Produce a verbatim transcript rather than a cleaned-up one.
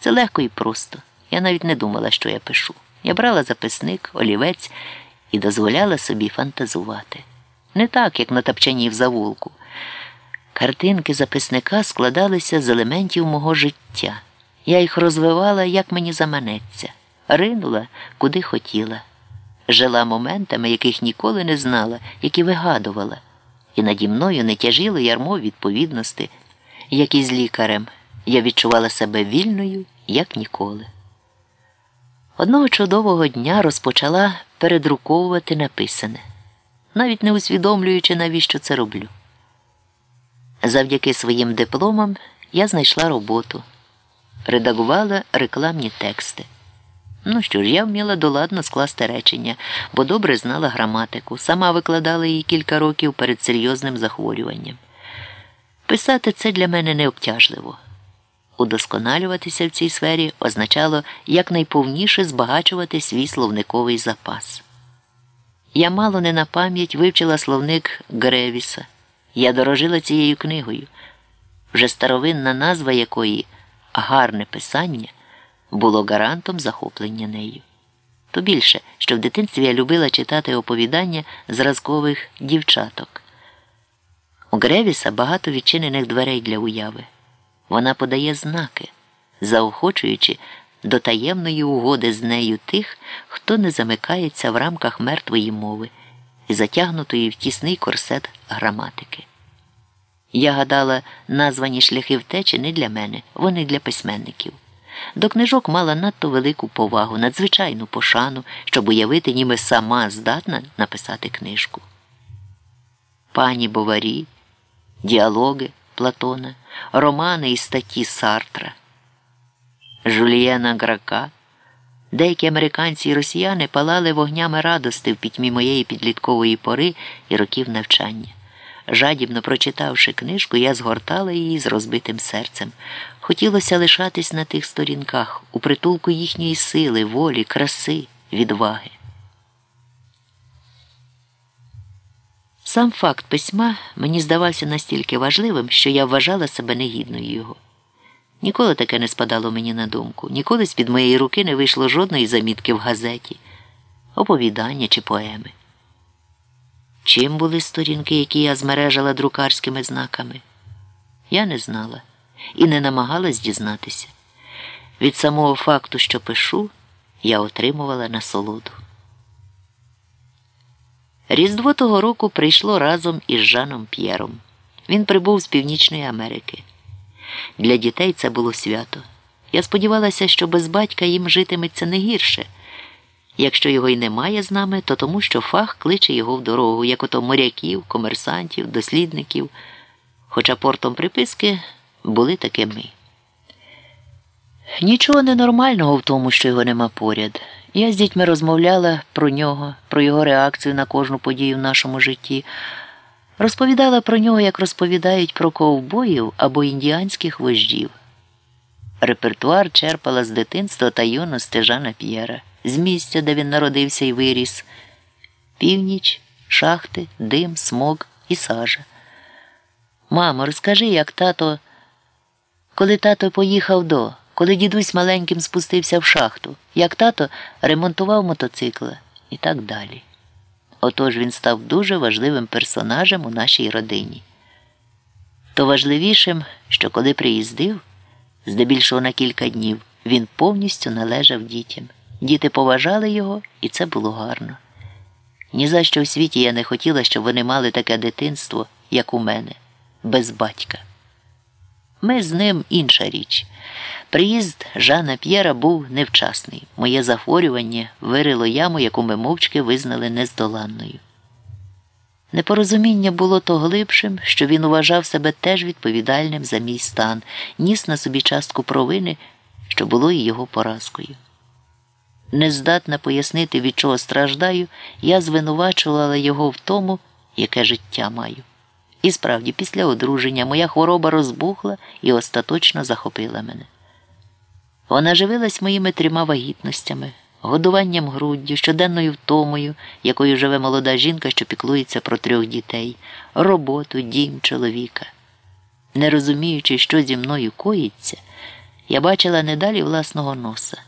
все легко і просто. Я навіть не думала, що я пишу. Я брала записник, олівець і дозволяла собі фантазувати. Не так, як на тапчані в завулку. Картинки записника складалися з елементів мого життя. Я їх розвивала, як мені заманеться. Ринула, куди хотіла. Жила моментами, яких ніколи не знала, які вигадувала. І наді мною не тяжіло ярмо відповідності, як і з лікарем. Я відчувала себе вільною, як ніколи. Одного чудового дня розпочала передруковувати написане, навіть не усвідомлюючи, навіщо це роблю. Завдяки своїм дипломам я знайшла роботу. Редагувала рекламні тексти. Ну що ж, я вміла доладно скласти речення, бо добре знала граматику, сама викладала її кілька років перед серйозним захворюванням. Писати це для мене не обтяжливо. Удосконалюватися в цій сфері означало якнайповніше збагачувати свій словниковий запас. Я мало не на пам'ять вивчила словник Гревіса. Я дорожила цією книгою, вже старовинна назва якої «Гарне писання» було гарантом захоплення нею. То більше, що в дитинстві я любила читати оповідання зразкових дівчаток. У Гревіса багато відчинених дверей для уяви. Вона подає знаки, заохочуючи до таємної угоди з нею тих, хто не замикається в рамках мертвої мови і затягнутої в тісний корсет граматики. Я гадала, названі шляхи втечі не для мене, вони для письменників. До книжок мала надто велику повагу, надзвичайну пошану, щоб уявити, ніби сама здатна написати книжку. Пані Боварі, діалоги Платона, романи і статті Сартра, Жюльєна Грака. Деякі американці і росіяни палали вогнями радости в пітьмі моєї підліткової пори і років навчання. Жадібно прочитавши книжку, я згортала її з розбитим серцем. Хотілося лишатись на тих сторінках, у притулку їхньої сили, волі, краси, відваги. Сам факт письма мені здавався настільки важливим, що я вважала себе негідною його. Ніколи таке не спадало мені на думку, ніколи з-під моєї руки не вийшло жодної замітки в газеті, оповідання чи поеми. Чим були сторінки, які я змережила друкарськими знаками? Я не знала і не намагалась дізнатися. Від самого факту, що пишу, я отримувала насолоду. Різдво того року прийшло разом із Жаном П'єром. Він прибув з Північної Америки. Для дітей це було свято. Я сподівалася, що без батька їм житиметься не гірше. Якщо його й немає з нами, то тому, що фах кличе його в дорогу, як ото моряків, комерсантів, дослідників. Хоча портом приписки були таки ми. Нічого ненормального в тому, що його нема поряд. Я з дітьми розмовляла про нього, про його реакцію на кожну подію в нашому житті. Розповідала про нього, як розповідають про ковбоїв або індіанських вождів. Репертуар черпала з дитинства та юності Жана П'єра, з місця, де він народився і виріс. Північ, шахти, дим, смог і сажа. «Мамо, розкажи, як тато, коли тато поїхав до, коли дідусь маленьким спустився в шахту, як тато ремонтував мотоцикла» і так далі. Отож він став дуже важливим персонажем у нашій родині. То важливішим, що коли приїздив, здебільшого на кілька днів, він повністю належав дітям. Діти поважали його, і це було гарно. Ні за що в світі я не хотіла, щоб вони мали таке дитинство, як у мене, без батька. Ми з ним інша річ. Приїзд Жана П'єра був невчасний. Моє захворювання вирило яму, яку ми мовчки визнали нездоланною. Непорозуміння було то глибшим, що він вважав себе теж відповідальним за мій стан, ніс на собі частку провини, що було і його поразкою. Нездатна пояснити, від чого страждаю, я звинувачувала його в тому, яке життя маю. І справді, після одруження моя хвороба розбухла і остаточно захопила мене. Вона живилась моїми трьома вагітностями, годуванням груддю, щоденною втомою, якою живе молода жінка, що піклується про трьох дітей, роботу, дім, чоловіка. Не розуміючи, що зі мною коїться, я бачила не далі власного носа.